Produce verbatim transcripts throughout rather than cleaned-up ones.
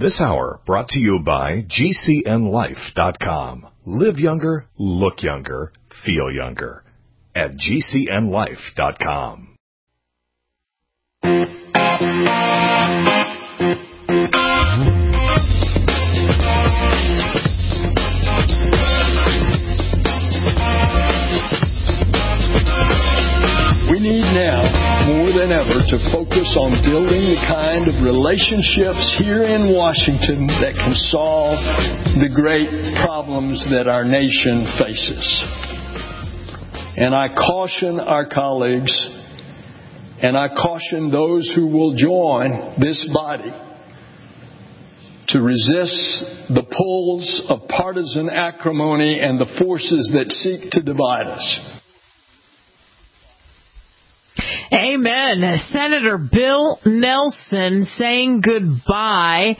This hour brought to you by G C N life dot com. Live younger, look younger, feel younger at G C N life dot com. We need now, more than ever, to focus on building the kind of relationships here in Washington that can solve the great problems that our nation faces. And I caution our colleagues, and I caution those who will join this body to resist the pulls of partisan acrimony and the forces that seek to divide us. Amen. Senator Bill Nelson saying goodbye.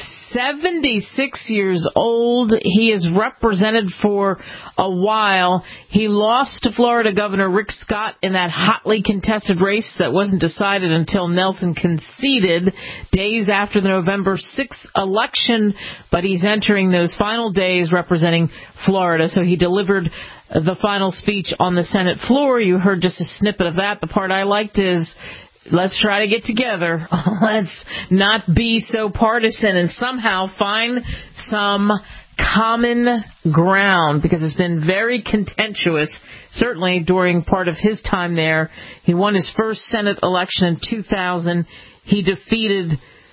seventy-six years old. He is represented for a while. He lost to Florida Governor Rick Scott in that hotly contested race that wasn't decided until Nelson conceded days after the November sixth election. But he's entering those final days representing Florida. So he delivered the final speech on the Senate floor. You heard just a snippet of that. The part I liked is, let's try to get together. Let's not be so partisan and somehow find some common ground, because it's been very contentious, certainly during part of his time there. He won his first Senate election in two thousand. He defeated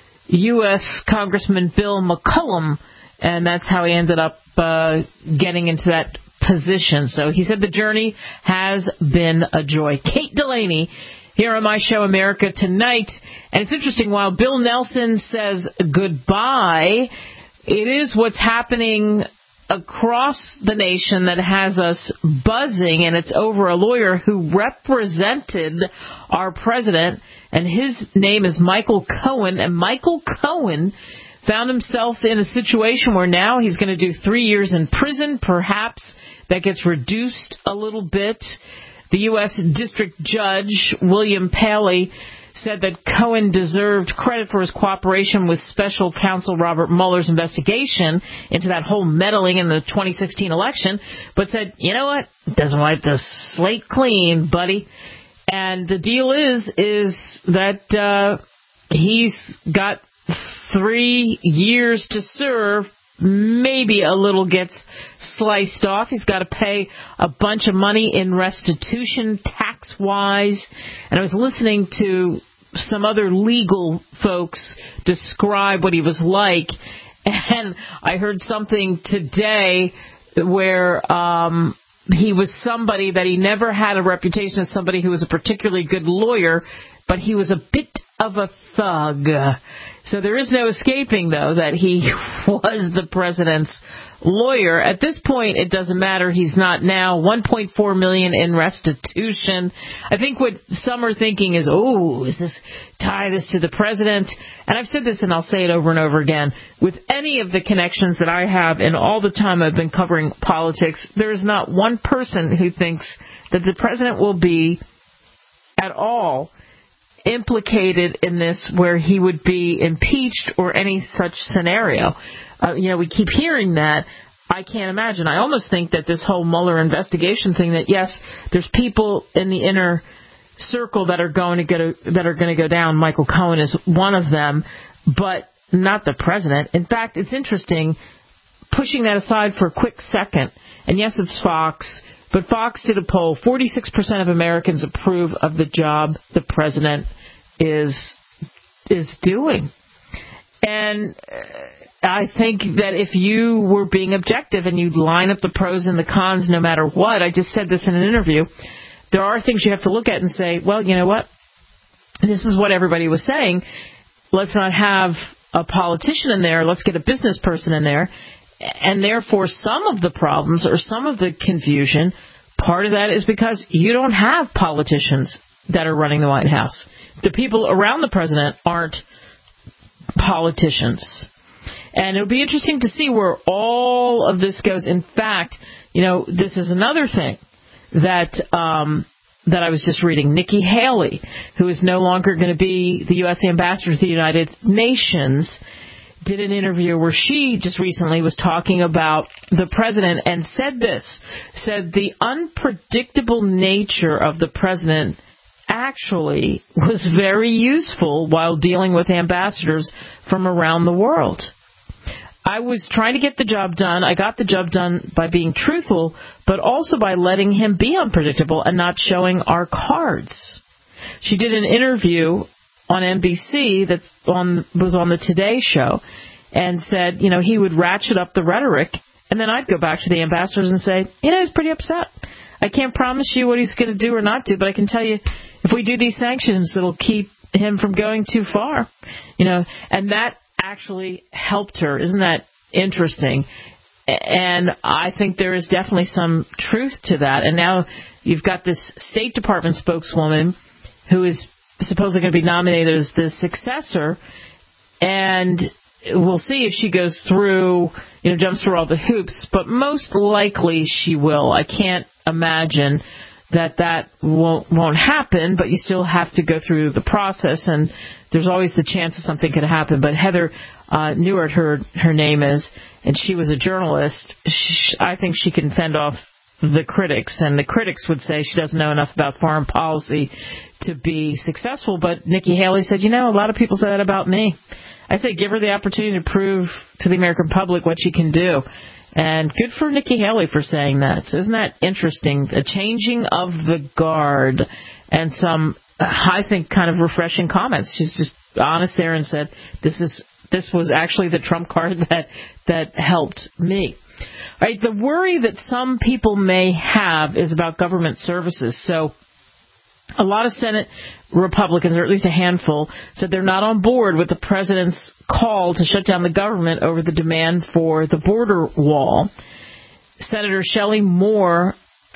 U S Congressman Bill McCollum, and that's how he ended up uh, getting into that position. So he said the journey has been a joy. Kate Delaney here on my show, America Tonight. And it's interesting, while Bill Nelson says goodbye, it is what's happening across the nation that has us buzzing, and it's over a lawyer who represented our president, and his name is Michael Cohen. And Michael Cohen found himself in a situation where now he's going to do three years in prison. Perhaps that gets reduced a little bit. The U S District Judge, William Paley, said that Cohen deserved credit for his cooperation with Special Counsel Robert Mueller's investigation into that whole meddling in the twenty sixteen election, but said, you know what, doesn't wipe the slate clean, buddy. And the deal is, is that uh, he's got three years to serve. Maybe a little gets sliced off. He's got to pay a bunch of money in restitution, tax-wise. And I was listening to some other legal folks describe what he was like, and I heard something today where um, he was somebody that he never had a reputation as somebody who was a particularly good lawyer, but he was a bit of a thug. So there is no escaping, though, that he was the president's lawyer. At this point, it doesn't matter. He's not now. one point four million dollars in restitution. I think what some are thinking is, oh, is this tie this to the president? And I've said this, and I'll say it over and over again. With any of the connections that I have in all the time I've been covering politics, there is not one person who thinks that the president will be at all implicated in this, where he would be impeached or any such scenario. Uh, you know, we keep hearing that. I can't imagine. I almost think that this whole Mueller investigation thing, that yes, there's people in the inner circle that are going to go that are going to go down. Michael Cohen is one of them, but not the president. In fact, it's interesting, pushing that aside for a quick second, and yes, it's Fox, but Fox did a poll. forty-six percent of Americans approve of the job the president is is doing. And I think that if you were being objective and you'd line up the pros and the cons no matter what, I just said this in an interview, there are things you have to look at and say, well, you know what? This is what everybody was saying. Let's not have a politician in there. Let's get a business person in there. And therefore, some of the problems or some of the confusion, part of that is because you don't have politicians that are running the White House. The people around the president aren't politicians. And it'll be interesting to see where all of this goes. In fact, you know, this is another thing that um, that I was just reading. Nikki Haley, who is no longer going to be the U S ambassador to the United Nations, did an interview where she just recently was talking about the president and said this, said the unpredictable nature of the president actually was very useful while dealing with ambassadors from around the world. I was trying to get the job done. I got the job done by being truthful, but also by letting him be unpredictable and not showing our cards. She did an interview on N B C that on, was on the Today Show and said, you know, he would ratchet up the rhetoric, and then I'd go back to the ambassadors and say, you know, he's pretty upset. I can't promise you what he's going to do or not do, but I can tell you if we do these sanctions, it'll keep him from going too far. You know, and that actually helped her. Isn't that interesting? And I think there is definitely some truth to that. And now you've got this State Department spokeswoman who is supposedly going to be nominated as the successor, and we'll see if she goes through, you know, jumps through all the hoops, but most likely she will. I can't imagine that that won't, won't happen, but you still have to go through the process, and there's always the chance that something could happen. But Heather uh, Nauert, her, her name is, and she was a journalist. She, I think she can fend off the critics, and the critics would say she doesn't know enough about foreign policy to be successful. But Nikki Haley said, you know, a lot of people say that about me. I say give her the opportunity to prove to the American public what she can do. And good for Nikki Haley for saying that. So isn't that interesting? A changing of the guard and some, I think, kind of refreshing comments. She's just honest there and said, this is this was actually the trump card that, that helped me. All right, the worry that some people may have is about government services. So a lot of Senate Republicans, or at least a handful, said they're not on board with the president's call to shut down the government over the demand for the border wall. Senator Shelley Moore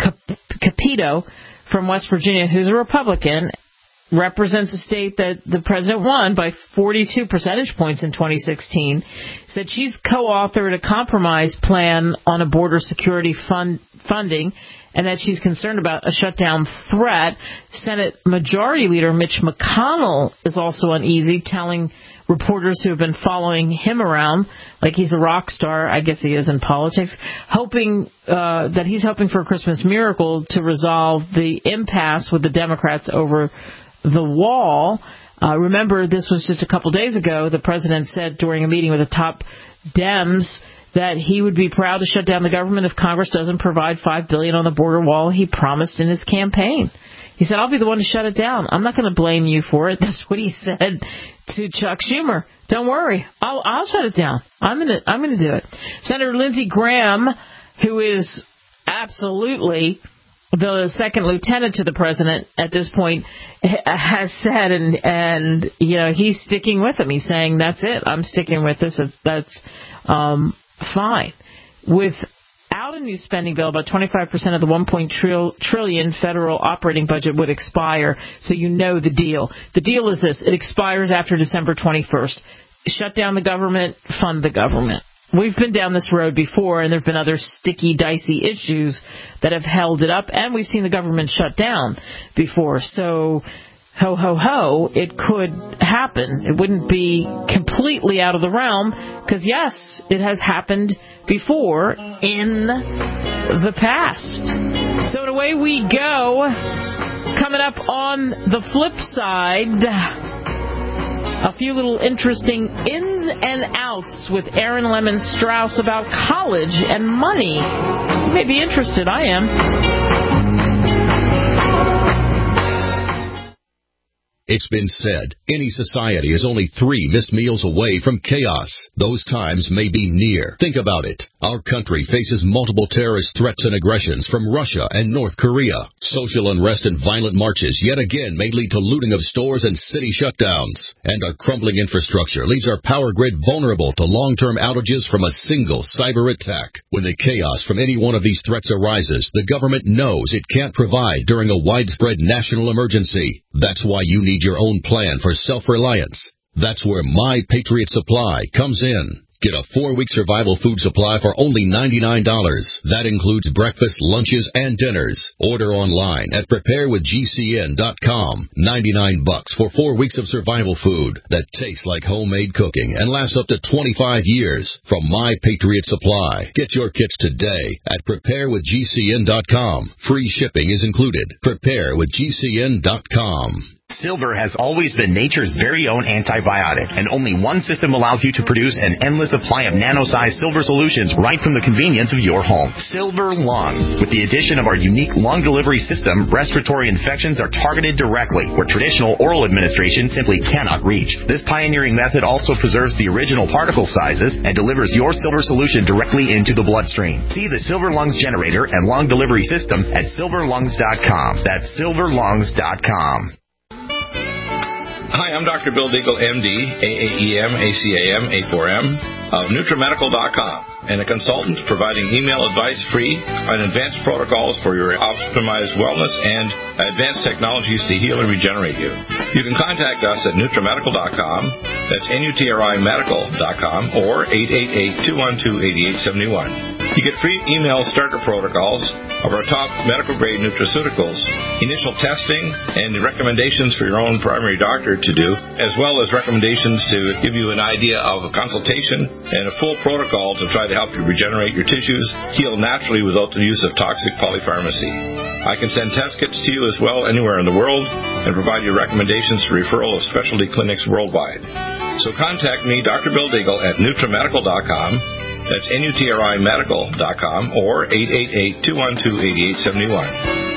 Capito from West Virginia, who's a Republican, represents a state that the president won by forty-two percentage points in twenty sixteen, said she's co-authored a compromise plan on a border security fund funding, and that she's concerned about a shutdown threat. Senate Majority Leader Mitch McConnell is also uneasy, telling reporters who have been following him around like he's a rock star, I guess he is in politics, hoping uh, that he's hoping for a Christmas miracle to resolve the impasse with the Democrats over the wall. Uh, remember, this was just a couple days ago. The president said during a meeting with the top Dems that he would be proud to shut down the government if Congress doesn't provide five billion dollars on the border wall he promised in his campaign. He said, I'll be the one to shut it down. I'm not going to blame you for it. That's what he said to Chuck Schumer. Don't worry. I'll, I'll shut it down. I'm going to I'm going to do it. Senator Lindsey Graham, who is absolutely the second lieutenant to the president at this point, has said, and, and you know, he's sticking with him. He's saying, that's it. I'm sticking with this. That's um, fine. Without a new spending bill, about twenty-five percent of the one point two trillion federal operating budget would expire. So you know the deal. The deal is this. It expires after December twenty-first. Shut down the government, fund the government. We've been down this road before, and there have been other sticky, dicey issues that have held it up, and we've seen the government shut down before. So, ho, ho, ho, it could happen. It wouldn't be completely out of the realm, because, yes, it has happened before in the past. So, away we go. Coming up on the flip side, a few little interesting ins and outs with Aaron Lemon Strauss about college and money. You may be interested. I am. It's been said, any society is only three missed meals away from chaos. Those times may be near. Think about it. Our country faces multiple terrorist threats and aggressions from Russia and North Korea. Social unrest and violent marches yet again may lead to looting of stores and city shutdowns. And our crumbling infrastructure leaves our power grid vulnerable to long-term outages from a single cyber attack. When the chaos from any one of these threats arises, the government knows it can't provide during a widespread national emergency. That's why you need your own plan for self-reliance. That's where My Patriot Supply comes in. Get a four-week survival food supply for only ninety-nine dollars. That includes breakfast, lunches, and dinners. Order online at prepare with G C N dot com. ninety-nine bucks for four weeks of survival food that tastes like homemade cooking and lasts up to twenty-five years from My Patriot Supply. Get your kits today at prepare with G C N dot com. Free shipping is included. prepare with G C N dot com. Silver has always been nature's very own antibiotic, and only one system allows you to produce an endless supply of nano-sized silver solutions right from the convenience of your home. Silver Lungs. With the addition of our unique lung delivery system, respiratory infections are targeted directly, where traditional oral administration simply cannot reach. This pioneering method also preserves the original particle sizes and delivers your silver solution directly into the bloodstream. See the Silver Lungs generator and lung delivery system at silver lungs dot com. That's silver lungs dot com. Hi, I'm Doctor Bill Deagle, M D, A A E M, A C A M, A four M, of NutriMedical dot com, and a consultant providing email advice free on advanced protocols for your optimized wellness and advanced technologies to heal and regenerate you. You can contact us at NutriMedical dot com, that's N U T R I Medical dot com, or eight eight eight, two one two, eight eight seven one. You get free email starter protocols of our top medical-grade nutraceuticals, initial testing, and the recommendations for your own primary doctor to do, as well as recommendations to give you an idea of a consultation and a full protocol to try to help you regenerate your tissues, heal naturally without the use of toxic polypharmacy. I can send test kits to you as well anywhere in the world and provide you recommendations for referral of specialty clinics worldwide. So contact me, Doctor Bill Deagle, at NutriMedical dot com. That's N U T R I Medical dot com, or eight eight eight, two one two, eight eight seven one.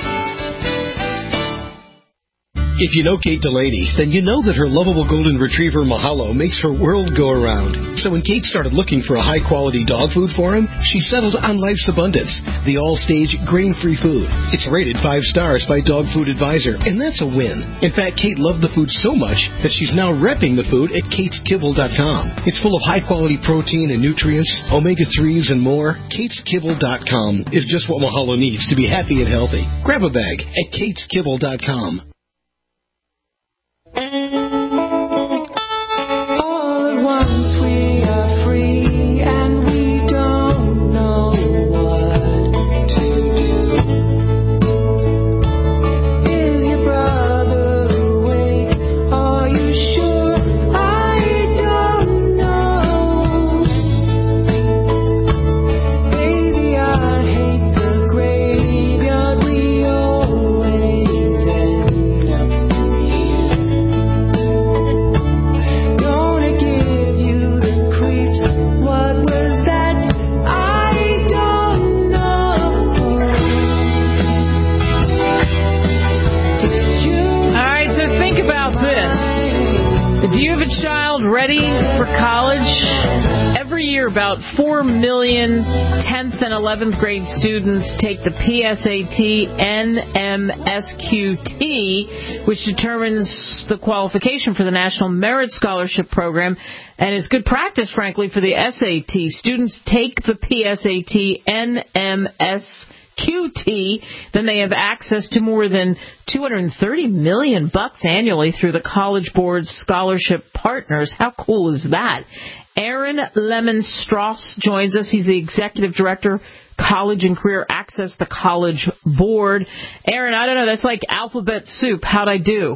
If you know Kate Delaney, then you know that her lovable golden retriever Mahalo makes her world go around. So when Kate started looking for a high-quality dog food for him, she settled on Life's Abundance, the all-stage grain-free food. It's rated five stars by Dog Food Advisor, and that's a win. In fact, Kate loved the food so much that she's now repping the food at kates kibble dot com. It's full of high-quality protein and nutrients, omega threes, and more. kates kibble dot com is just what Mahalo needs to be happy and healthy. Grab a bag at kates kibble dot com. About four million tenth and eleventh grade students take the P S A T N M S Q T, which determines the qualification for the National Merit Scholarship Program and is good practice, frankly, for the S A T. Students take the P S A T N M S Q T, then they have access to more than two hundred thirty million bucks annually through the College Board's scholarship partners. How cool is that? Aaron Lemon-Strauss joins us. He's the Executive Director, College and Career Access, the College Board. Aaron, I don't know, that's like alphabet soup. How'd I do?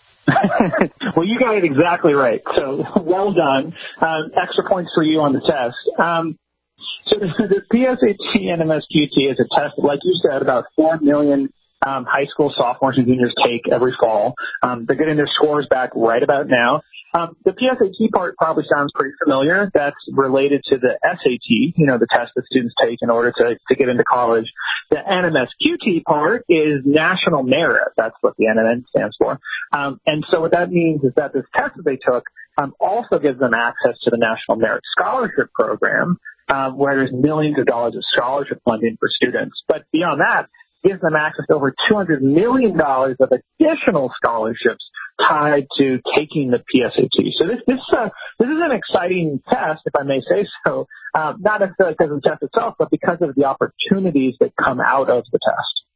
Well, you got it exactly right. So well done. Um, extra points for you on the test. Um, so the, the P S A T N M S Q T is a test that, like you said, about four million um, high school sophomores and juniors take every fall. Um, they're getting their scores back right about now. Um, the P S A T part probably sounds pretty familiar. That's related to the S A T, you know, the test that students take in order to, to get into college. The N M S Q T part is National Merit. That's what the N M N stands for. Um, and so what that means is that this test that they took um, also gives them access to the National Merit Scholarship Program, um, where there's millions of dollars of scholarship funding for students. But beyond that, gives them access to over two hundred million dollars of additional scholarships tied to taking the P S A T. So this this uh, this is an exciting test, if I may say so, uh, not necessarily because of the test itself, but because of the opportunities that come out of the test.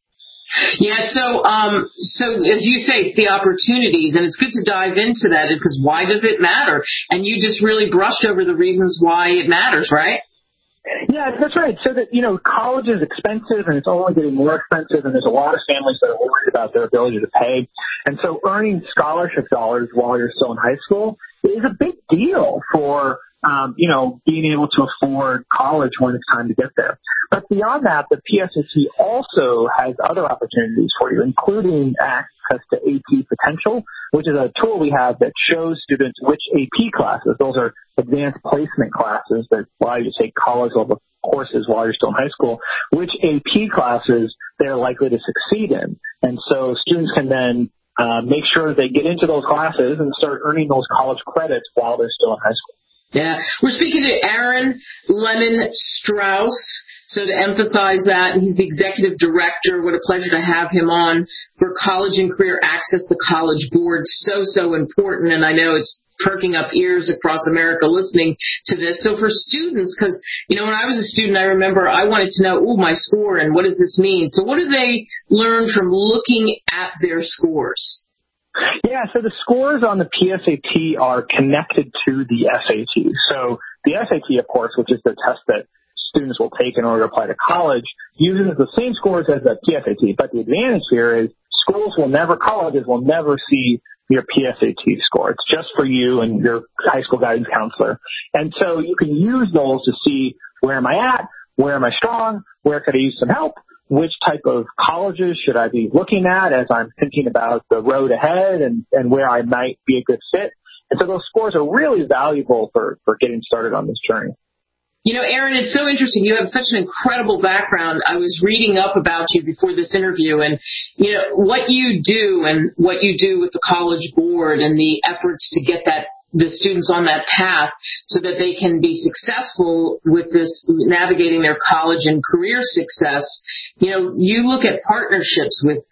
Yeah, so um, so as you say, it's the opportunities, and it's good to dive into that because why does it matter? And you just really brushed over the reasons why it matters, right? Yeah, that's right. So that, you know, college is expensive and it's only getting more expensive, and there's a lot of families that are worried about their ability to pay. And so earning scholarship dollars while you're still in high school is a big deal for, um, you know, being able to afford college when it's time to get there. But beyond that, the P S A T also has other opportunities for you, including access to A P Potential, which is a tool we have that shows students which A P classes, those are advanced placement classes that allow you to take college-level courses while you're still in high school, which A P classes they're likely to succeed in. And so students can then uh, make sure that they get into those classes and start earning those college credits while they're still in high school. Yeah, we're speaking to Aaron Lemon Strauss. So to emphasize that, he's the executive director. What a pleasure to have him on for College and Career Access, the College Board. So, so important. And I know it's perking up ears across America listening to this. So for students, because, you know, when I was a student, I remember I wanted to know, oh, my score, and what does this mean? So what do they learn from looking at their scores? Yeah, so the scores on the P S A T are connected to the S A T. So the S A T, of course, which is the test that students will take in order to apply to college, uses the same scores as the P S A T. But the advantage here is schools will never, colleges will never see your P S A T score. It's just for you and your high school guidance counselor. And so you can use those to see where am I at, where am I strong, where could I use some help, which type of colleges should I be looking at as I'm thinking about the road ahead and, and where I might be a good fit. And so those scores are really valuable for, for getting started on this journey. You know, Aaron, it's so interesting. You have such an incredible background. I was reading up about you before this interview, and, you know, what you do and what you do with the College Board and the efforts to get that the students on that path so that they can be successful with this, navigating their college and career success. You know, you look at partnerships with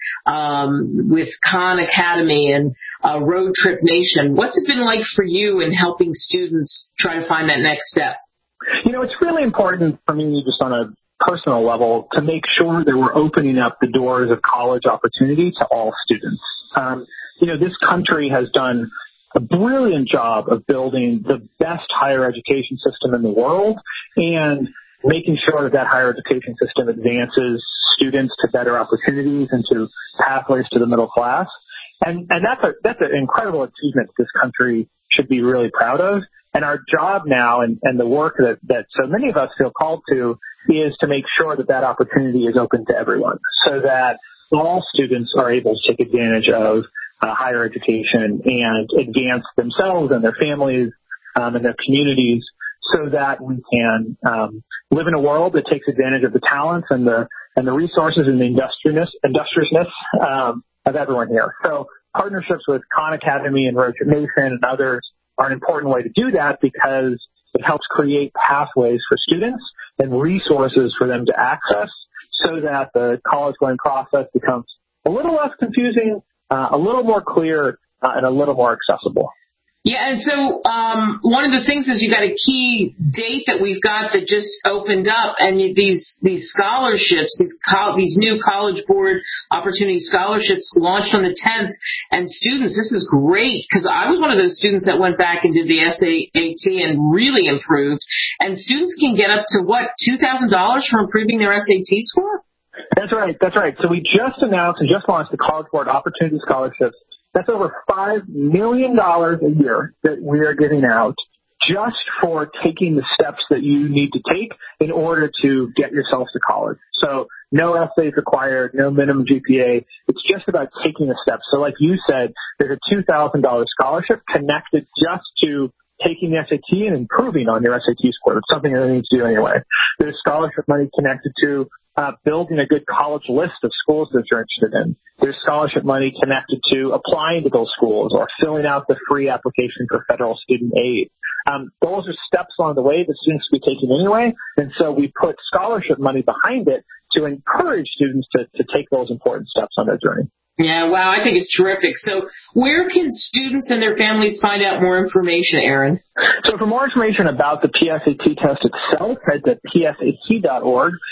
um, with Khan Academy and uh, Road Trip Nation. What's it been like for you in helping students try to find that next step? You know, it's really important for me just on a personal level to make sure that we're opening up the doors of college opportunity to all students. Um, you know, this country has done a brilliant job of building the best higher education system in the world and making sure that that higher education system advances students to better opportunities and to pathways to the middle class. And, and that's a, that's an incredible achievement that this country should be really proud of. And our job now and, and the work that, that so many of us feel called to is to make sure that that opportunity is open to everyone so that all students are able to take advantage of uh, higher education and advance themselves and their families um, and their communities so that we can um, live in a world that takes advantage of the talents and the and the resources and the industriousness, industriousness um, of everyone here. So partnerships with Khan Academy and Road Trip Nation and others are an important way to do that because it helps create pathways for students and resources for them to access so that the college-going process becomes a little less confusing, uh, a little more clear, uh, and a little more accessible. Yeah, and so um, one of the things is you got a key date that we've got that just opened up, and these these scholarships, these co- these new College Board Opportunity Scholarships launched on the tenth. And students, this is great because I was one of those students that went back and did the S A T and really improved. And students can get up to what, two thousand dollars for improving their S A T score? That's right. That's right. So we just announced and just launched the College Board Opportunity Scholarships. That's over five million dollars a year that we are giving out just for taking the steps that you need to take in order to get yourself to college. So no essays required, no minimum G P A. It's just about taking the steps. So like you said, there's a two thousand dollars scholarship connected just to taking the S A T and improving on your S A T score. It's something that you need to do anyway. There's scholarship money connected to uh, building a good college list of schools that you're interested in. There's scholarship money connected to applying to those schools or filling out the free application for federal student aid. Um, those are steps along the way that students will be taking anyway, and so we put scholarship money behind it to encourage students to, to take those important steps on their journey. Yeah, wow, I think it's terrific. So where can students and their families find out more information, Aaron? So for more information about the P S A T test itself, head to P S A T dot org.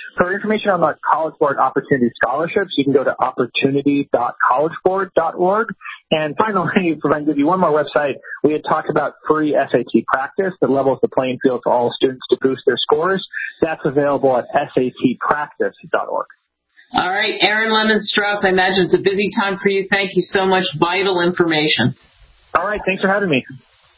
For information on the College Board Opportunity Scholarships, you can go to opportunity dot college board dot org. And finally, if I can give you one more website, we had talked about free S A T practice that levels the playing field for all students to boost their scores. That's available at S A T practice dot org. All right, Aaron Lemon Strauss, I imagine it's a busy time for you. Thank you so much. Vital information. All right, thanks for having me.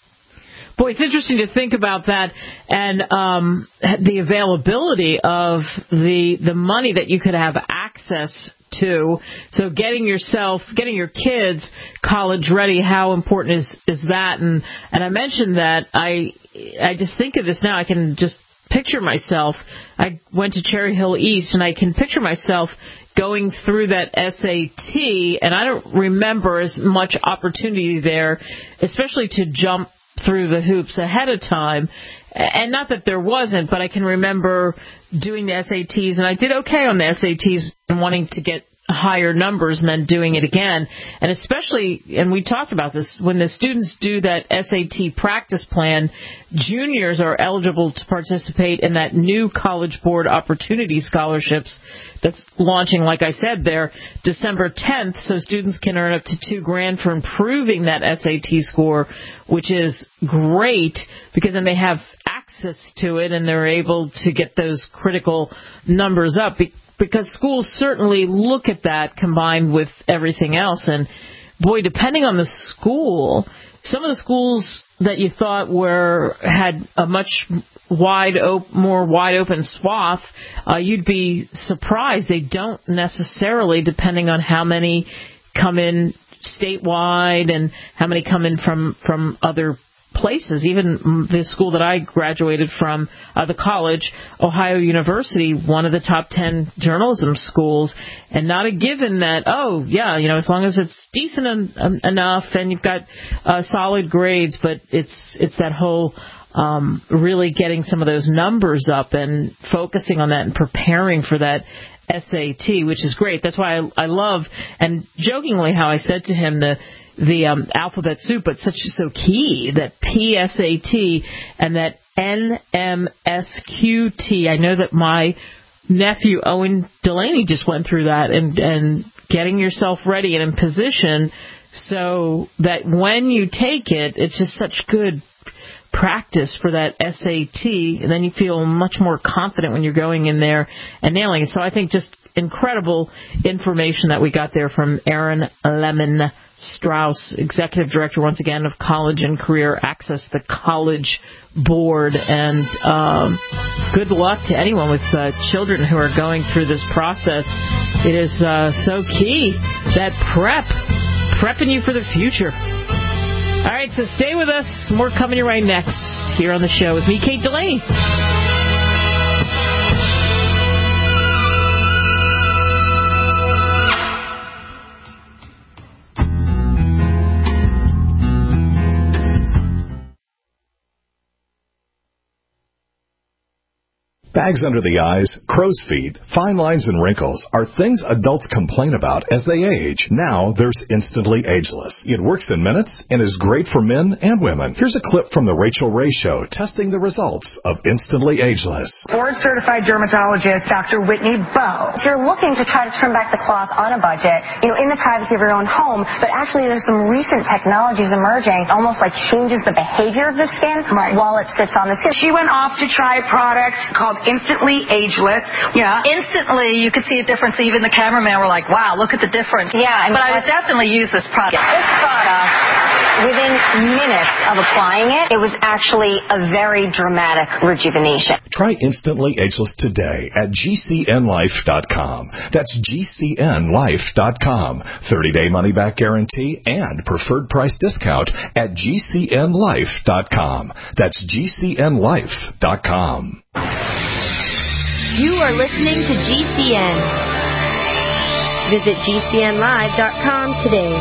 Boy, it's interesting to think about that and um, the availability of the the money that you could have access to. So getting yourself, getting your kids college ready, how important is, is that? And and I mentioned that I I just think of this now. I can just picture myself. I went to Cherry Hill East, and I can picture myself going through that S A T, and I don't remember as much opportunity there, especially to jump through the hoops ahead of time. And not that there wasn't, but I can remember doing the S A Ts, and I did okay on the S A Ts and wanting to get higher numbers and then doing it again. And especially, and we talked about this, when the students do that S A T practice plan, juniors are eligible to participate in that new College Board Opportunity Scholarships that's launching, like I said, there December tenth, so students can earn up to two grand for improving that S A T score, which is great because then they have access to it and they're able to get those critical numbers up. Because schools certainly look at that combined with everything else. And, boy, depending on the school, some of the schools that you thought were had a much wide, op- more wide open swath, uh, you'd be surprised. They don't necessarily, depending on how many come in statewide and how many come in from, from other places. Even the school that I graduated from, uh, the college, Ohio University, one of the top ten journalism schools, and not a given that, oh, yeah, you know, as long as it's decent en- enough and you've got uh, solid grades, but it's it's that whole um, really getting some of those numbers up and focusing on that and preparing for that S A T, which is great. That's why I, I love, and jokingly how I said to him, the the um, alphabet soup, but such so key, that P S A T and that N M S Q T. I know that my nephew, Owen Delaney, just went through that, and, and getting yourself ready and in position so that when you take it, it's just such good practice for that S A T, and then you feel much more confident when you're going in there and nailing it. So I think just incredible information that we got there from Aaron Lemon Strauss, Executive Director, once again, of College and Career Access, the College Board. And um, good luck to anyone with uh, children who are going through this process. It is uh, so key, that prep, prepping you for the future. All right, so stay with us. More coming your way next here on the show with me, Kate Delaney. Bags under the eyes, crow's feet, fine lines, and wrinkles are things adults complain about as they age. Now there's Instantly Ageless. It works in minutes and is great for men and women. Here's a clip from the Rachel Ray Show testing the results of Instantly Ageless. Board-certified dermatologist Doctor Whitney Bowe. If you're looking to try to turn back the clock on a budget, you know, in the privacy of your own home, but actually there's some recent technologies emerging, almost like changes the behavior of the skin right. while it sits on the skin. She went off to try a product called Instantly Ageless. Yeah. Instantly, you could see a difference. Even the cameraman were like, wow, look at the difference. Yeah. And but I would definitely use this product. This product, within minutes of applying it, it was actually a very dramatic rejuvenation. Try Instantly Ageless today at G C N life dot com. That's G C N life dot com. thirty-day money-back guarantee and preferred price discount at G C N life dot com. That's G C N life dot com. You are listening to G C N. Visit G C N live dot com today.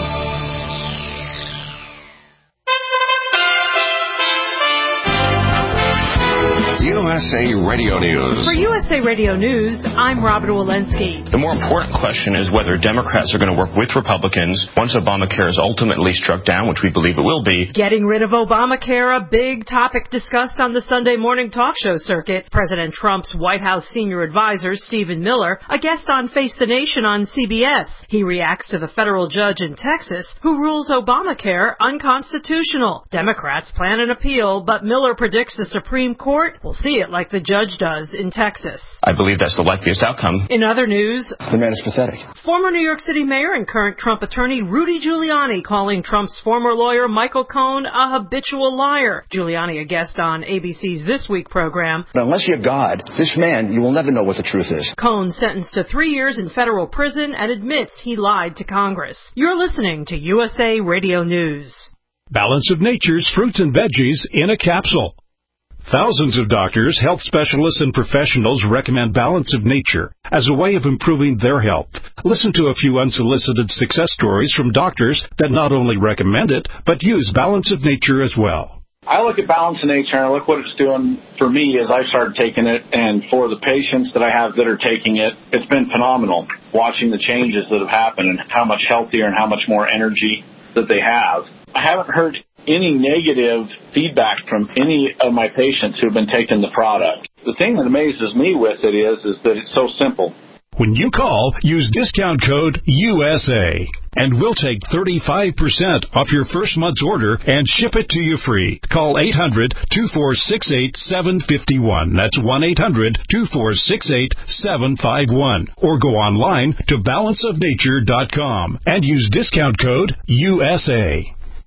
You S A Radio News. For U S A Radio News, I'm Robin Walensky. The more important question is whether Democrats are going to work with Republicans once Obamacare is ultimately struck down, which we believe it will be. Getting rid of Obamacare, a big topic discussed on the Sunday morning talk show circuit. President Trump's White House senior advisor, Stephen Miller, a guest on Face the Nation on C B S. He reacts to the federal judge in Texas who rules Obamacare unconstitutional. Democrats plan an appeal, but Miller predicts the Supreme Court will see it like the judge does in Texas. I believe that's the likeliest outcome. In other news, the man is pathetic. Former New York City mayor and current Trump attorney Rudy Giuliani calling Trump's former lawyer Michael Cohen a habitual liar. Giuliani, a guest on A B C's This Week program. But unless you're God, this man, you will never know what the truth is. Cohen sentenced to three years in federal prison and admits he lied to Congress. You're listening to U S A Radio News. Balance of Nature's fruits and veggies in a capsule. Thousands of doctors, health specialists, and professionals recommend Balance of Nature as a way of improving their health. Listen to a few unsolicited success stories from doctors that not only recommend it, but use Balance of Nature as well. I look at Balance of Nature and I look what it's doing for me as I started taking it, and for the patients that I have that are taking it, it's been phenomenal watching the changes that have happened and how much healthier and how much more energy that they have. I haven't heard any negative feedback from any of my patients who have been taking the product. The thing that amazes me with it is, is that it's so simple. When you call, use discount code U S A, and we'll take thirty-five percent off your first month's order and ship it to you free. Call eight hundred, two four six eight, seven five one. That's one eight hundred, two four six eight, seven five one. Or go online to balance of nature dot com and use discount code U S A.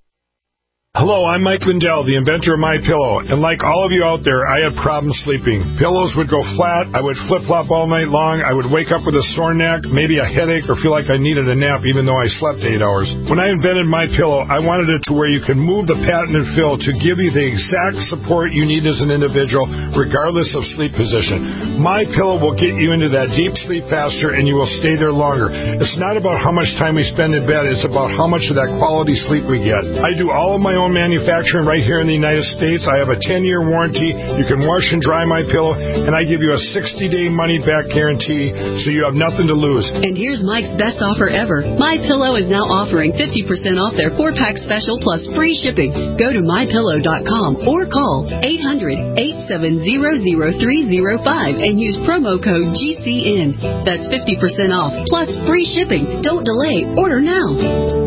Hello, I'm Mike Lindell, the inventor of MyPillow, and like all of you out there, I had problems sleeping. Pillows would go flat, I would flip-flop all night long, I would wake up with a sore neck, maybe a headache, or feel like I needed a nap even though I slept eight hours. When I invented MyPillow, I wanted it to where you can move the patented fill to give you the exact support you need as an individual, regardless of sleep position. MyPillow will get you into that deep sleep faster, and you will stay there longer. It's not about how much time we spend in bed, it's about how much of that quality sleep we get. I do all of my own manufacturing right here in the United States. I have a ten-year warranty. You can wash and dry MyPillow, and I give you a sixty-day money-back guarantee, so you have nothing to lose. And here's Mike's best offer ever. MyPillow is now offering fifty percent off their four-pack special plus free shipping. Go to my pillow dot com or call eight hundred, eight seven zero, zero three zero five and use promo code G C N. That's fifty percent off plus free shipping. Don't delay. Order now.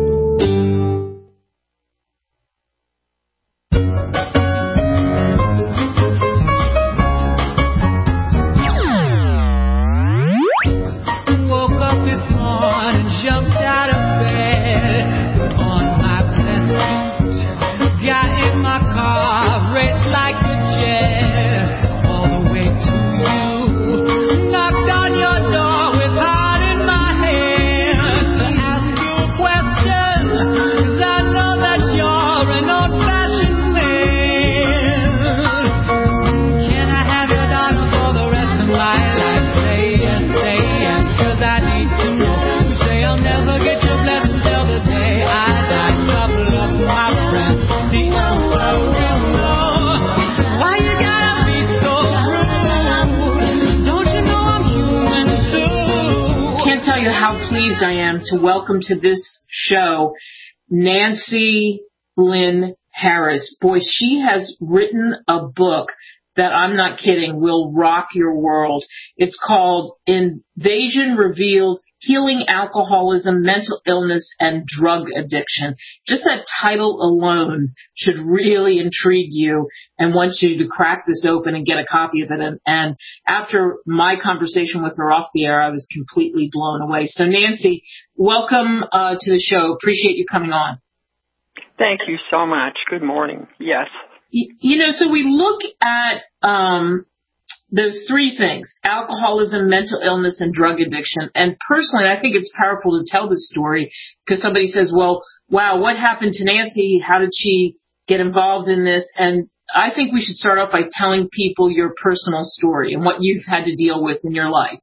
I am to welcome to this show Nancy Lynn Harris. Boy, she has written a book that, I'm not kidding, will rock your world. It's called Invasion Revealed: Healing Alcoholism, Mental Illness, and Drug Addiction. Just that title alone should really intrigue you and want you to crack this open and get a copy of it. And, and after my conversation with her off the air, I was completely blown away. So, Nancy, welcome uh, to the show. Appreciate you coming on. Thank you so much. Good morning. Yes. You, you know, so we look at um, those three things: alcoholism, mental illness, and drug addiction. And personally, I think it's powerful to tell this story because somebody says, well, wow, what happened to Nancy? How did she get involved in this? And I think we should start off by telling people your personal story and what you've had to deal with in your life.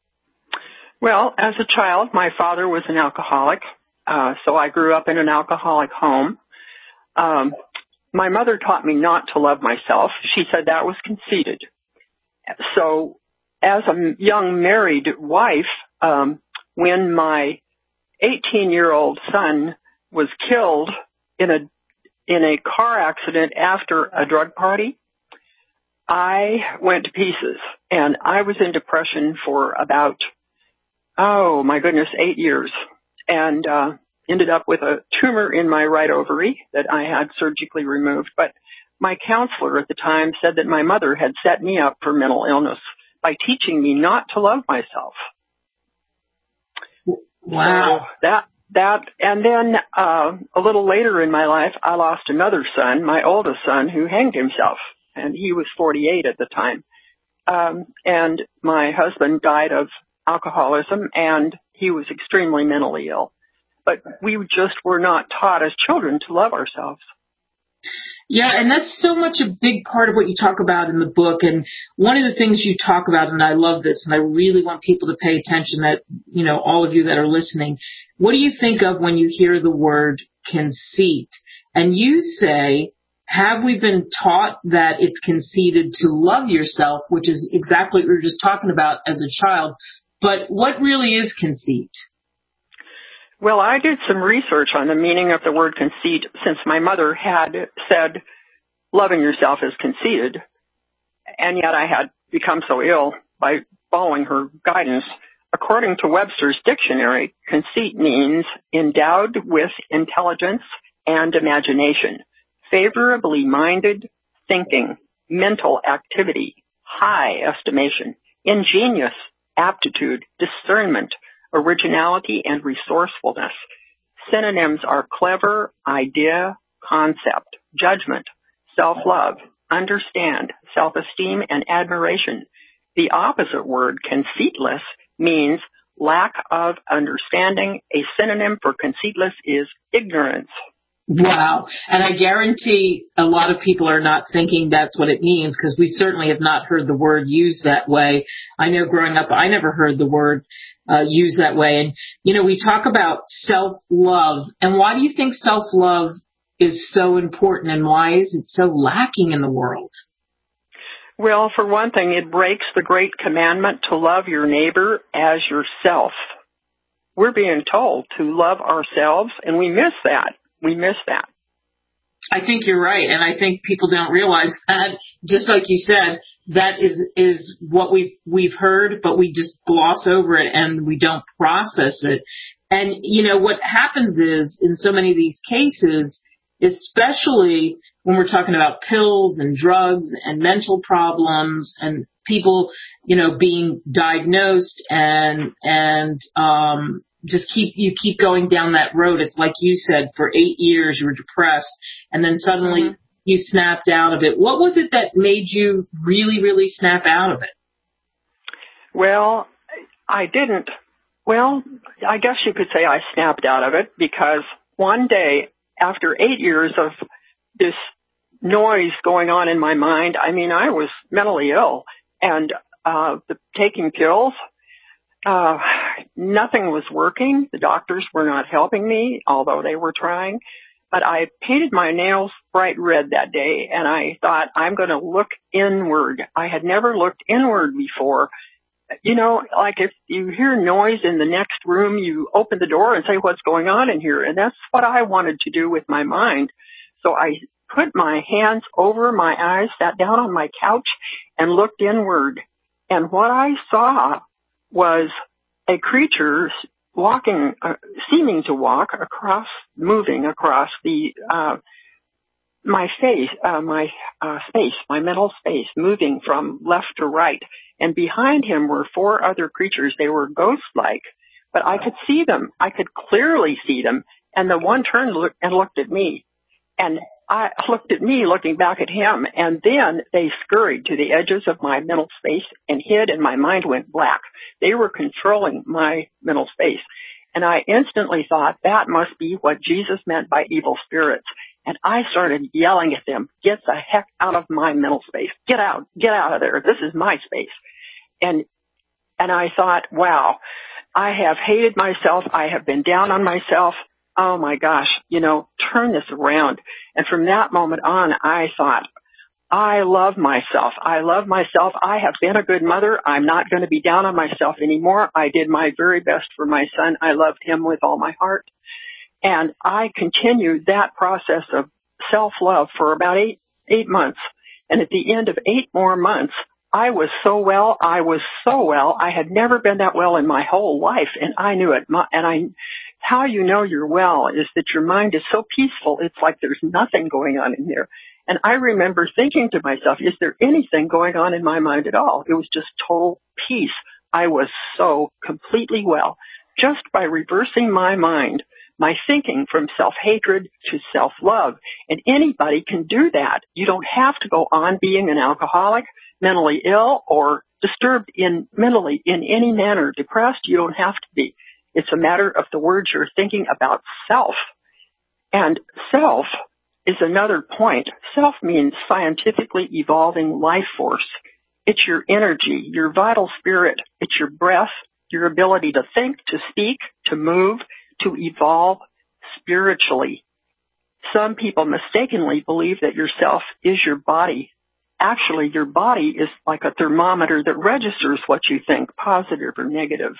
Well, as a child, my father was an alcoholic, uh, so I grew up in an alcoholic home. Um, my mother taught me not to love myself. She said that was conceited. So as a young married wife, um, when my eighteen-year-old son was killed in a in a car accident after a drug party, I went to pieces, and I was in depression for about, oh, my goodness, eight years, and uh, ended up with a tumor in my right ovary that I had surgically removed. But my counselor at the time said that my mother had set me up for mental illness by teaching me not to love myself. Wow. So that, that, and then uh, a little later in my life, I lost another son, my oldest son, who hanged himself, and he was forty-eight at the time. Um, and my husband died of alcoholism, and he was extremely mentally ill. But we just were not taught as children to love ourselves. Yeah, and that's so much a big part of what you talk about in the book. And one of the things you talk about, and I love this, and I really want people to pay attention, that, you know, all of you that are listening, what do you think of when you hear the word conceit? And you say, have we been taught that it's conceited to love yourself, which is exactly what we were just talking about as a child. But what really is conceit? Well, I did some research on the meaning of the word conceit, since my mother had said loving yourself is conceited, and yet I had become so ill by following her guidance. According to Webster's dictionary, conceit means endowed with intelligence and imagination, favorably minded thinking, mental activity, high estimation, ingenious aptitude, discernment, originality, and resourcefulness. Synonyms are clever, idea, concept, judgment, self-love, understand, self-esteem, and admiration. The opposite word, conceitless, means lack of understanding. A synonym for conceitless is ignorance. Wow. And I guarantee a lot of people are not thinking that's what it means, because we certainly have not heard the word used that way. I know growing up, I never heard the word uh, used that way. And, you know, we talk about self-love. And why do you think self-love is so important, and why is it so lacking in the world? Well, for one thing, it breaks the great commandment to love your neighbor as yourself. We're being told to love ourselves, and we miss that. We miss that. I think you're right, and I think people don't realize that. Just like you said, that is is what we've we've heard, but we just gloss over it and we don't process it. And you know what happens is, in so many of these cases, especially when we're talking about pills and drugs and mental problems and people, you know, being diagnosed and and um just keep, you keep going down that road. It's like you said, for eight years you were depressed, and then suddenly mm-hmm. you snapped out of it. What was it that made you really, really snap out of it? Well, I didn't. Well, I guess you could say I snapped out of it, because one day, after eight years of this noise going on in my mind, I mean, I was mentally ill, and uh, the, taking pills, Uh, nothing was working. The doctors were not helping me, although they were trying. But I painted my nails bright red that day, and I thought, I'm going to look inward. I had never looked inward before. You know, like if you hear noise in the next room, you open the door and say, what's going on in here? And that's what I wanted to do with my mind. So I put my hands over my eyes, sat down on my couch, and looked inward. And what I saw was a creature walking, uh, seeming to walk across, moving across the, uh, my face, uh, my, uh, space, my mental space, moving from left to right. And behind him were four other creatures. They were ghost-like, but I could see them. I could clearly see them. And the one turned and looked at me. And I looked at me looking back at him, and then they scurried to the edges of my mental space and hid, and my mind went black. They were controlling my mental space. And I instantly thought, that must be what Jesus meant by evil spirits. And I started yelling at them, get the heck out of my mental space. Get out. Get out of there. This is my space. And and I thought, wow, I have hated myself. I have been down on myself. oh my gosh, you know, turn this around. And from that moment on, I thought, I love myself. I love myself. I have been a good mother. I'm not going to be down on myself anymore. I did my very best for my son. I loved him with all my heart. And I continued that process of self-love for about eight, eight months. And at the end of eight more months, I was so well. I was so well. I had never been that well in my whole life, and I knew it. My, and I, how you know you're well is that your mind is so peaceful. It's like there's nothing going on in there. And I remember thinking to myself, is there anything going on in my mind at all? It was just total peace. I was so completely well just by reversing my mind, my thinking from self-hatred to self-love. And anybody can do that. You don't have to go on being an alcoholic, mentally ill, or disturbed in mentally in any manner, depressed. You don't have to be. It's a matter of the words you're thinking about self. And self is another point. Self means scientifically evolving life force. It's your energy, your vital spirit. It's your breath, your ability to think, to speak, to move, to evolve spiritually. Some people mistakenly believe that your self is your body. Actually, your body is like a thermometer that registers what you think, positive or negative.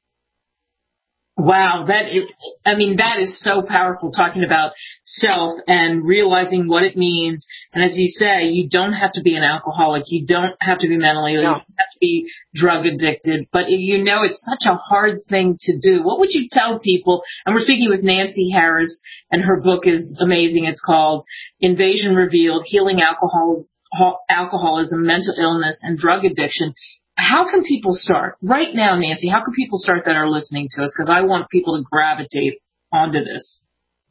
Wow, that is, I mean, that is so powerful, talking about self and realizing what it means. And as you say, you don't have to be an alcoholic. You don't have to be mentally ill. No. You don't have to be drug addicted. But you know, it's such a hard thing to do. What would you tell people? And we're speaking with Nancy Harris, and her book is amazing. It's called Invasion Revealed, Healing Alcohols, Alcoholism, Mental Illness, and Drug Addiction. How can people start? Right now, Nancy, how can people start that are listening to us? Because I want people to gravitate onto this.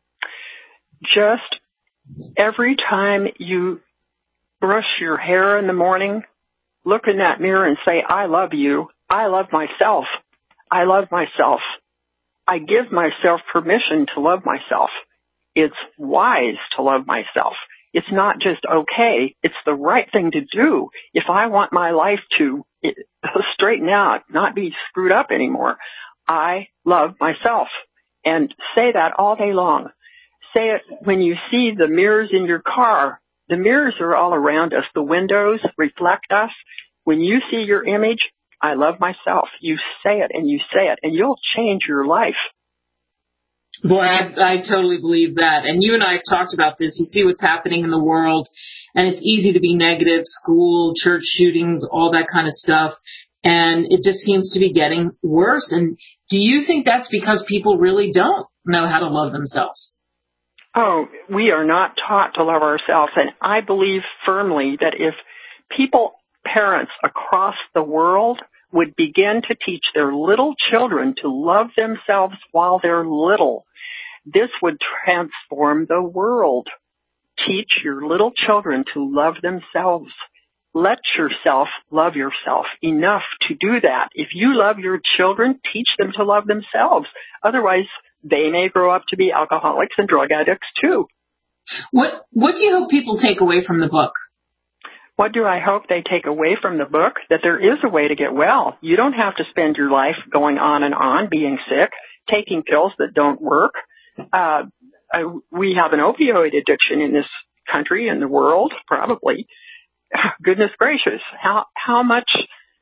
Just every time you brush your hair in the morning, look in that mirror and say, I love you. I love myself. I love myself. I give myself permission to love myself. It's wise to love myself. It's not just okay. It's the right thing to do. If I want my life to straighten out, not be screwed up anymore, I love myself. And say that all day long. Say it when you see the mirrors in your car. The mirrors are all around us. The windows reflect us. When you see your image, I love myself. You say it and you say it, and you'll change your life. Boy, I, I totally believe that. And you and I have talked about this. You see what's happening in the world, and it's easy to be negative, school, church shootings, all that kind of stuff. And it just seems to be getting worse. And do you think that's because people really don't know how to love themselves? Oh, we are not taught to love ourselves. And I believe firmly that if people, parents across the world, would begin to teach their little children to love themselves while they're little, this would transform the world. Teach your little children to love themselves. Let yourself love yourself enough to do that. If you love your children, teach them to love themselves. Otherwise, they may grow up to be alcoholics and drug addicts too. What What do you hope people take away from the book? What do I hope they take away from the book? That there is a way to get well. You don't have to spend your life going on and on, being sick, taking pills that don't work. Uh, I, we have an opioid addiction in this country and the world, probably. Goodness gracious, how how much?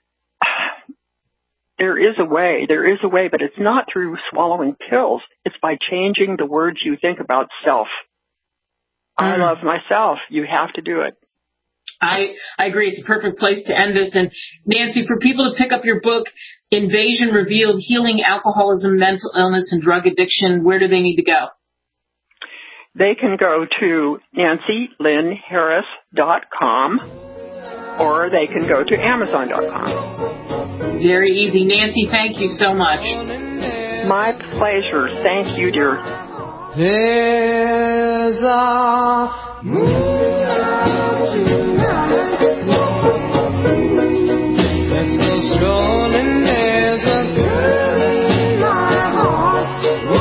There is a way. There is a way, but it's not through swallowing pills. It's by changing the words you think about self. Mm. I love myself. You have to do it. I, I agree. It's a perfect place to end this. And Nancy, for people to pick up your book, Invasion Revealed, Healing Alcoholism, Mental Illness, and Drug Addiction, where do they need to go? They can go to nancy lynn harris dot com or they can go to amazon dot com. Very easy. Nancy, thank you so much. My pleasure. Thank you, dear. There's a moon out tonight. Let's go strolling. There's a girl in my heart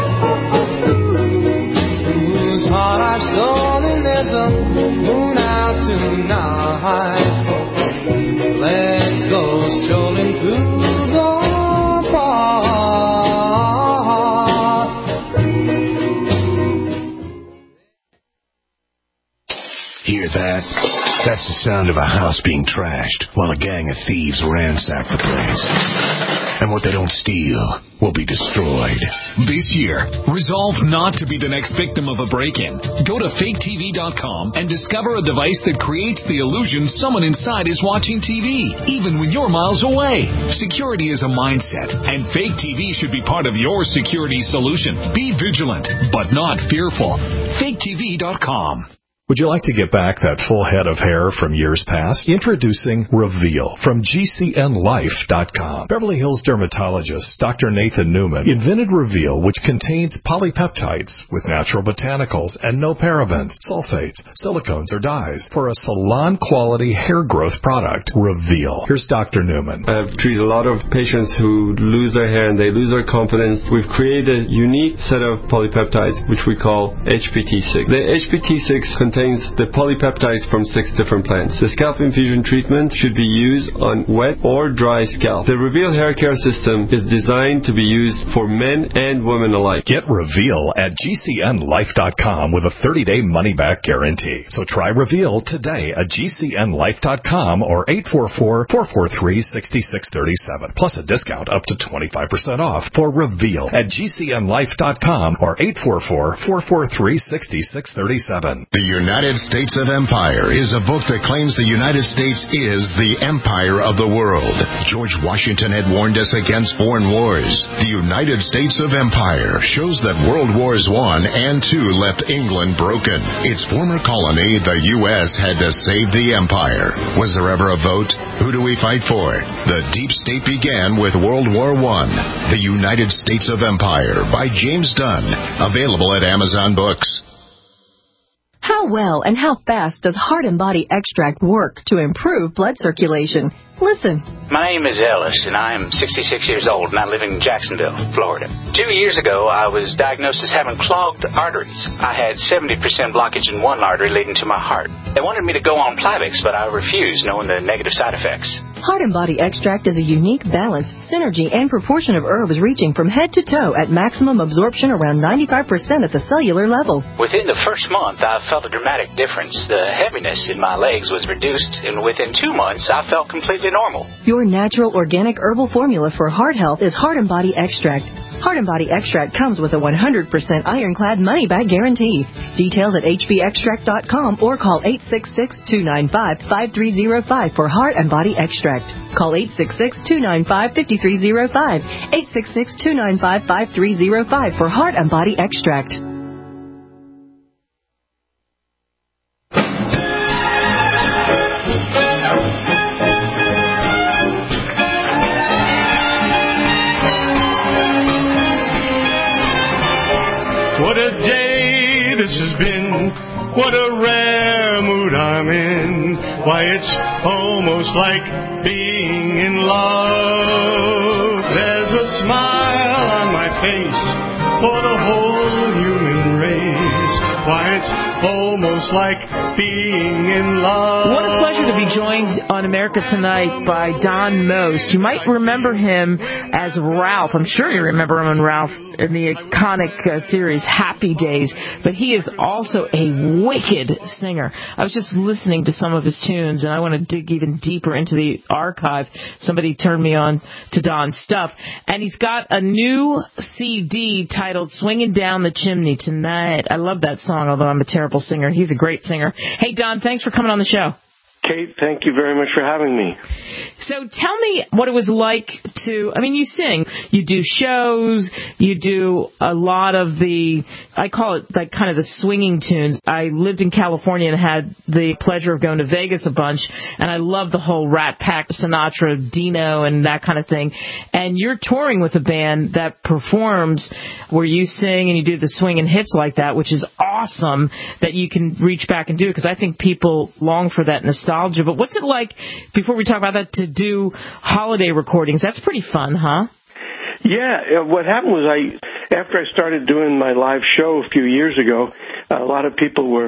whose heart I've stolen. There's a moon out tonight. Let's go strolling through the park. That's the sound of a house being trashed while a gang of thieves ransack the place. And what they don't steal will be destroyed. This year, resolve not to be the next victim of a break-in. Go to fake T V dot com and discover a device that creates the illusion someone inside is watching T V, even when you're miles away. Security is a mindset, and Fake T V should be part of your security solution. Be vigilant, but not fearful. fake T V dot com. Would you like to get back that full head of hair from years past? Introducing Reveal from G C N life dot com. Beverly Hills dermatologist Doctor Nathan Newman invented Reveal, which contains polypeptides with natural botanicals and no parabens, sulfates, silicones, or dyes for a salon-quality hair growth product. Reveal. Here's Doctor Newman. I've treated a lot of patients who lose their hair and they lose their confidence. We've created a unique set of polypeptides, which we call H P T six. The H P T six contains contains the polypeptides from six different plants. The scalp infusion treatment should be used on wet or dry scalp. The Reveal hair care system is designed to be used for men and women alike. Get Reveal at G C N life dot com with a thirty-day money-back guarantee. So try Reveal today at G C N life dot com or eight four four, four four three, six six three seven, plus a discount up to twenty-five percent off for Reveal at G C N life dot com or eight four four, four four three, six six three seven. The United States of Empire is a book that claims the United States is the empire of the world. George Washington had warned us against foreign wars. The United States of Empire shows that World Wars One and Two left England broken. Its former colony, the U S, had to save the empire. Was there ever a vote? Who do we fight for? The deep state began with World War One. The United States of Empire by James Dunn. Available at Amazon Books. How well and how fast does Heart and Body Extract work to improve blood circulation? Listen. My name is Ellis, and I am sixty-six years old, and I live in Jacksonville, Florida. Two years ago, I was diagnosed as having clogged arteries. I had seventy percent blockage in one artery leading to my heart. They wanted me to go on Plavix, but I refused, knowing the negative side effects. Heart and Body Extract is a unique balance, synergy, and proportion of herbs reaching from head to toe at maximum absorption around ninety-five percent at the cellular level. Within the first month, I felt a dramatic difference. The heaviness in my legs was reduced, and within two months, I felt completely normal. Your natural organic herbal formula for heart health is Heart and Body Extract. Heart and Body Extract comes with a one hundred percent ironclad money-back guarantee. Details at H B extract dot com or call eight six six, two nine five, five three zero five for Heart and Body Extract. Call eight six six, two nine five, five three zero five, eight six six, two nine five, five three zero five for Heart and Body Extract. What a day this has been. What a rare mood I'm in. Why, it's almost like being in love. There's a smile on my face for the whole human race. Why, it's almost like being in love. What a pleasure to be joined on America Tonight by Don Most. You might remember him as Ralph. I'm sure you remember him in Ralph in the iconic uh, series Happy Days. But he is also a wicked singer. I was just listening to some of his tunes, and I want to dig even deeper into the archive. Somebody turned me on to Don's stuff. And he's got a new C D titled Swinging Down the Chimney Tonight. I love that song, although I'm a terrible singer. He's a great singer. Hey, Don, thanks for coming on the show. Kate, thank you very much for having me. So tell me what it was like to, I mean, you sing, you do shows, you do a lot of the, I call it like kind of the swinging tunes. I lived in California and had the pleasure of going to Vegas a bunch, and I love the whole Rat Pack, Sinatra, Dino, and that kind of thing. And you're touring with a band that performs where you sing and you do the swinging hits like that, which is awesome that you can reach back and do it, because I think people long for that nostalgia. But what's it like, before we talk about that, to do holiday recordings? That's pretty fun, huh? Yeah, what happened was I, after I started doing my live show a few years ago, a lot of people were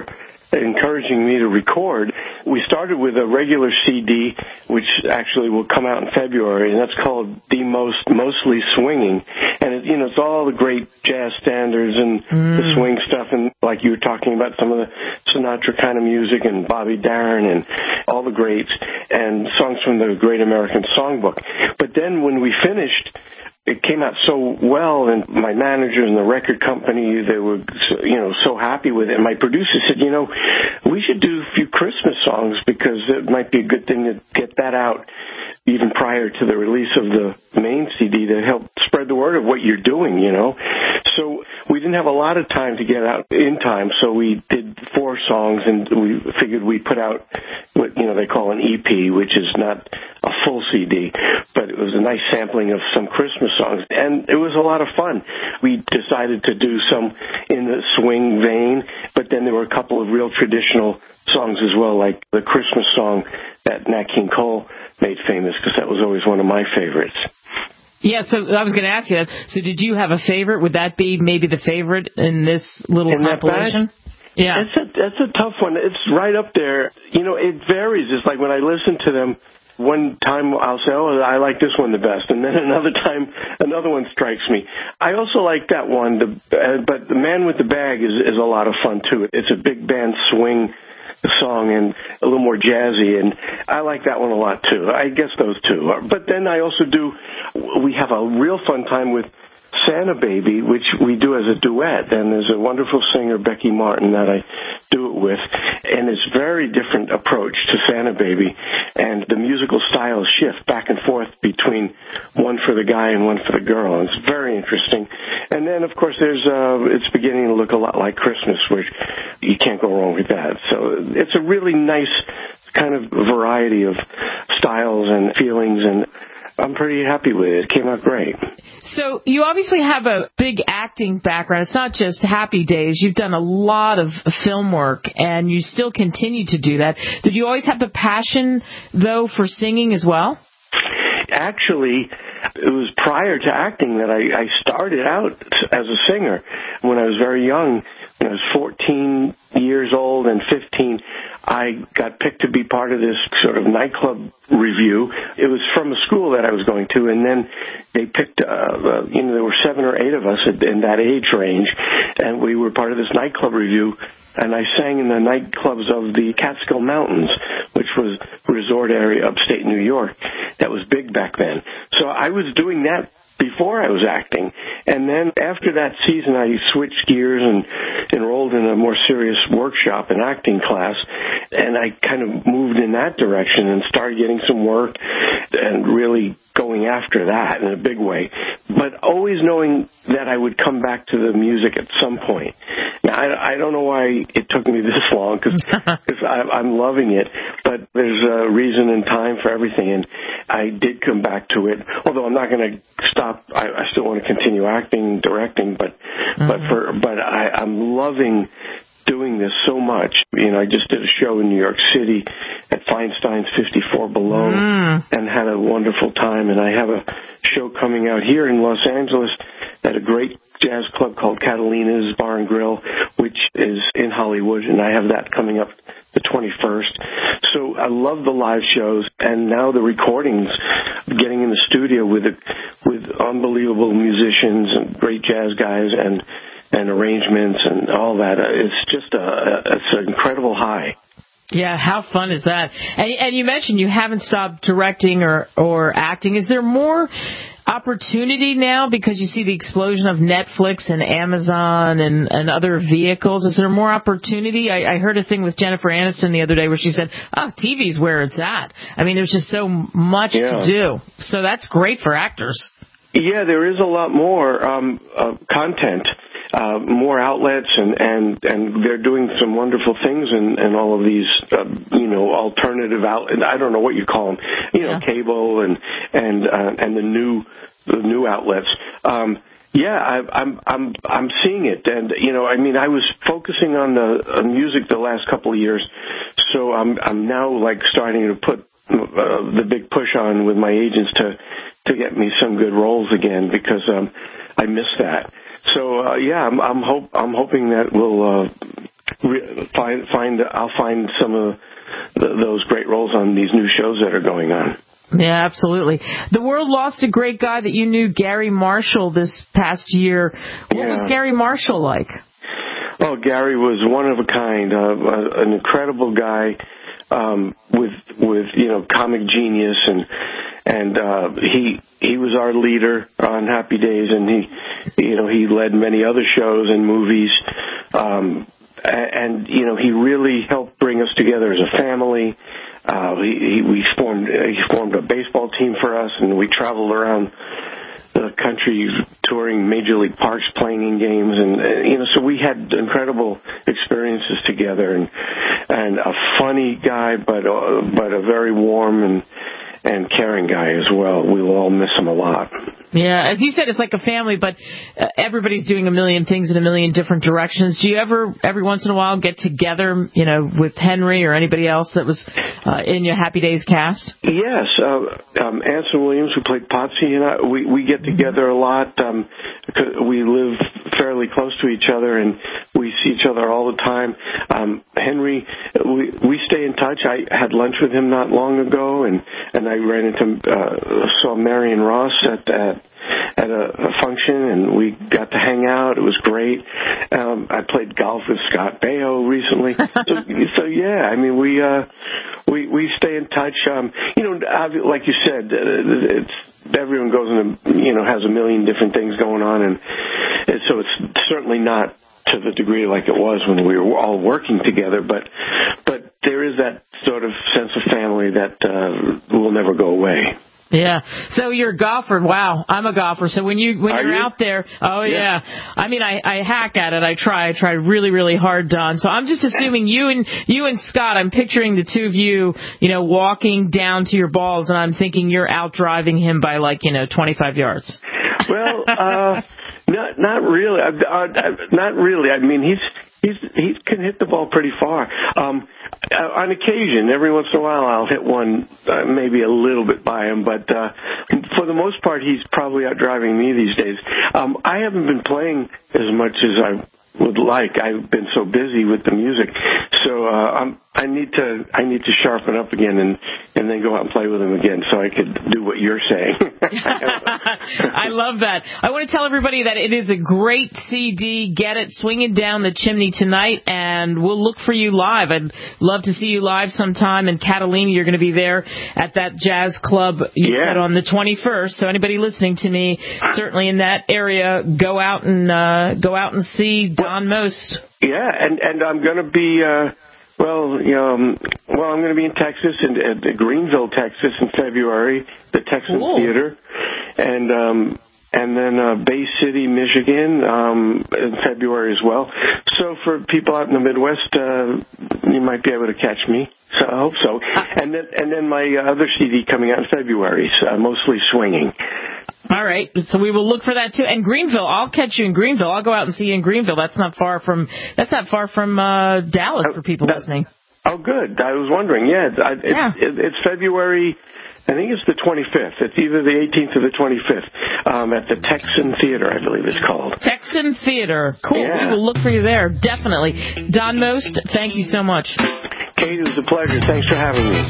encouraging me to record. We started with a regular C D, which actually will come out in February, and that's called The Most Mostly Swinging. And, it, you know, it's all the great jazz standards and mm. the swing stuff, and like you were talking about, some of the Sinatra kind of music and Bobby Darin and all the greats, and songs from the Great American Songbook. But then when we finished, it came out so well, and my manager and the record company, they were, you know, so happy with it. And my producer said, you know, we should do a few Christmas songs because it might be a good thing to get that out even prior to the release of the main C D to help spread the word of what you're doing, you know. So we didn't have a lot of time to get out in time, so we did four songs, and we figured we'd put out what, you know, they call an E P, which is not a full C D, but it was a nice sampling of some Christmas songs, and it was a lot of fun. We decided to do some in the swing vein, but then there were a couple of real traditional songs as well, like the Christmas song that Nat King Cole made famous, because that was always one of my favorites. Yeah, so I was going to ask you that. So did you have a favorite? Would that be maybe the favorite in this little in compilation? Yeah. It's a, that's a tough one. It's right up there. You know, it varies. It's like when I listen to them, one time I'll say, oh, I like this one the best, and then another time another one strikes me. I also like that one, the, uh, but The Man with the Bag is, is a lot of fun, too. It's a big band swing song and a little more jazzy, and I like that one a lot, too. I guess those two. But then I also do, we have a real fun time with Santa Baby, which we do as a duet, and there's a wonderful singer, Becky Martin, that I do it with, and it's a very different approach to Santa Baby, and the musical styles shift back and forth between one for the guy and one for the girl, and it's very interesting. And then, of course, there's uh, it's beginning to look a lot like Christmas, which you can't go wrong with that. So it's a really nice kind of variety of styles and feelings, and I'm pretty happy with it. It came out great. So you obviously have a big acting background. It's not just Happy Days. You've done a lot of film work, and you still continue to do that. Did you always have the passion, though, for singing as well? Actually, it was prior to acting that I, I started out as a singer. When I was very young, when I was fourteen years old and fifteen, I got picked to be part of this sort of nightclub review. It was from a school that I was going to, and then they picked, uh, uh, you know, there were seven or eight of us in that age range, and we were part of this nightclub review. And I sang in the nightclubs of the Catskill Mountains, which was a resort area upstate New York. That was big back then. So I was doing that before I was acting. And then after that season, I switched gears and enrolled in a more serious workshop, an acting class, and I kind of moved in that direction and started getting some work and really going after that in a big way, but always knowing that I would come back to the music at some point. Now, I, I don't know why it took me this long, because I'm loving it, but there's a reason and time for everything, and I did come back to it, although I'm not going to stop. I, I still want to continue acting, directing, but mm-hmm. but for but I, I'm loving doing this so much. You know, I just did a show in New York City at Feinstein's fifty-four Below mm. and had a wonderful time. And I have a show coming out here in Los Angeles at a great jazz club called Catalina's Bar and Grill, which is in Hollywood, and I have that coming up the twenty-first. So I love the live shows, and now the recordings, getting in the studio with it, with unbelievable musicians and great jazz guys and and arrangements and all that. It's just a, it's an incredible high. Yeah, how fun is that? And, and you mentioned you haven't stopped directing or, or acting. Is there more opportunity now because you see the explosion of Netflix and Amazon and, and other vehicles? Is there more opportunity? I, I heard a thing with Jennifer Aniston the other day where she said, oh, T V's where it's at. I mean, there's just so much yeah. to do. So that's great for actors. Yeah, there is a lot more um, uh, content, uh, more outlets, and, and, and they're doing some wonderful things in, in all of these, uh, you know, alternative outlets. I don't know what you call them, you know, yeah. cable and and uh, and the new the new outlets. Um, yeah, I, I'm I'm I'm seeing it, and you know, I mean, I was focusing on the on music the last couple of years, so I'm I'm now like starting to put uh, the big push on with my agents to. to get me some good roles again, because um, I miss that. So uh, yeah, I'm, I'm hope I'm hoping that we'll uh, re- find find I'll find some of the, those great roles on these new shows that are going on. Yeah, absolutely. The world lost a great guy that you knew, Gary Marshall, this past year. What yeah. was Gary Marshall like? Oh, Gary was one of a kind, uh, an incredible guy um, with with you know comic genius, and and uh, he he was our leader on Happy Days, and he you know he led many other shows and movies, um, and you know he really helped bring us together as a family. Uh, he, he we formed he formed a baseball team for us, and we traveled around the country touring major league parks, playing in games, and uh, you know, so we had incredible experiences together, and and a funny guy, but uh, but a very warm and and caring guy as well. We will all miss him a lot. Yeah, as you said, it's like a family, but uh, everybody's doing a million things in a million different directions. Do you ever, every once in a while, get together, you know, with Henry or anybody else that was uh, in your Happy Days cast? Yes, uh, um, Anson Williams, who played Potsy, and I, we we get together a lot. Um, we live fairly close to each other, and we see each other all the time. Um, Henry, we we stay in touch. I had lunch with him not long ago, and and I ran into uh, saw Marion Ross at. at at a, a function, and we got to hang out. It was great. Um, I played golf with Scott Baio recently. so, so yeah, I mean, we uh, we we stay in touch. Um, you know, like you said, it's everyone goes in, a, you know, has a million different things going on, and, and so it's certainly not to the degree like it was when we were all working together, but but there is that sort of sense of family that uh, will never go away. Yeah. So you're a golfer. Wow. I'm a golfer. So when you when Are you're you? out there, oh Yeah. yeah. I mean, I, I hack at it. I try. I try really, really hard, Don. So I'm just assuming you and you and Scott. I'm picturing the two of you, you know, walking down to your balls, and I'm thinking you're out driving him by like you know twenty-five yards. Well, uh, not not really. I, I, I, not really. I mean, he's. He's, he can hit the ball pretty far. Um, on occasion, every once in a while, I'll hit one uh, maybe a little bit by him, but uh, for the most part, he's probably out driving me these days. Um, I haven't been playing as much as I would like. I've been so busy with the music, so uh, I'm, I need to I need to sharpen up again and and then go out and play with him again, so I could do what you're saying. I love that. I want to tell everybody that it is a great C D. Get it, Swinging Down the Chimney tonight, and we'll look for you live. I'd love to see you live sometime. And Catalina, you're going to be there at that jazz club you yeah. said on the twenty-first. So anybody listening to me, certainly in that area, go out and uh, go out and see Don Most. Yeah, and and I'm going to be. Uh, Well, you know, um, well, I'm going to be in Texas, in, at Greenville, Texas, in February, the Texan cool. Theater, and um, and then uh, Bay City, Michigan, um, in February as well. So for people out in the Midwest, uh, you might be able to catch me. So I hope so. And then and then my other C D coming out in February, so mostly swinging. All right, so we will look for that too. And Greenville, I'll catch you in Greenville. I'll go out and see you in Greenville. That's not far from that's not far from uh, Dallas for people that, listening. Oh, good. I was wondering. Yeah, I, it, yeah. It, it's February. I think it's the twenty-fifth. It's either the eighteenth or the twenty-fifth um, at the Texan Theater, I believe it's called. Texan Theater. Cool. Yeah. We will look for you there. Definitely. Don Most, thank you so much. Kate, it was a pleasure. Thanks for having me.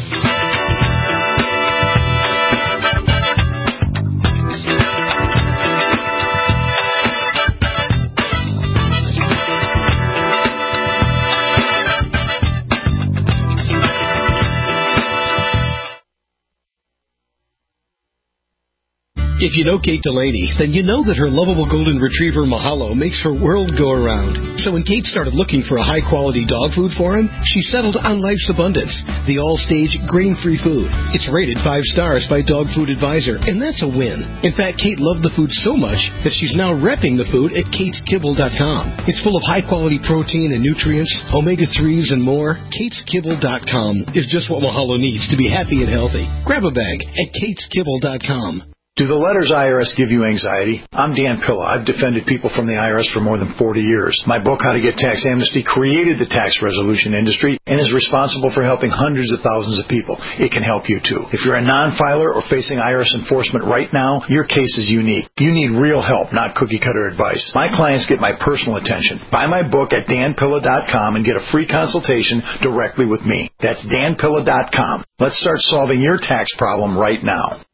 If you know Kate Delaney, then you know that her lovable golden retriever Mahalo makes her world go around. So when Kate started looking for a high-quality dog food for him, she settled on Life's Abundance, the all-stage grain-free food. It's rated five stars by Dog Food Advisor, and that's a win. In fact, Kate loved the food so much that she's now repping the food at kates kibble dot com. It's full of high-quality protein and nutrients, omega threes, and more. kates kibble dot com is just what Mahalo needs to be happy and healthy. Grab a bag at kates kibble dot com. Do the letters I R S give you anxiety? I'm Dan Pilla. I've defended people from the I R S for more than forty years. My book, How to Get Tax Amnesty, created the tax resolution industry and is responsible for helping hundreds of thousands of people. It can help you too. If you're a non-filer or facing I R S enforcement right now, your case is unique. You need real help, not cookie-cutter advice. My clients get my personal attention. Buy my book at dan pilla dot com and get a free consultation directly with me. That's dan pilla dot com. Let's start solving your tax problem right now.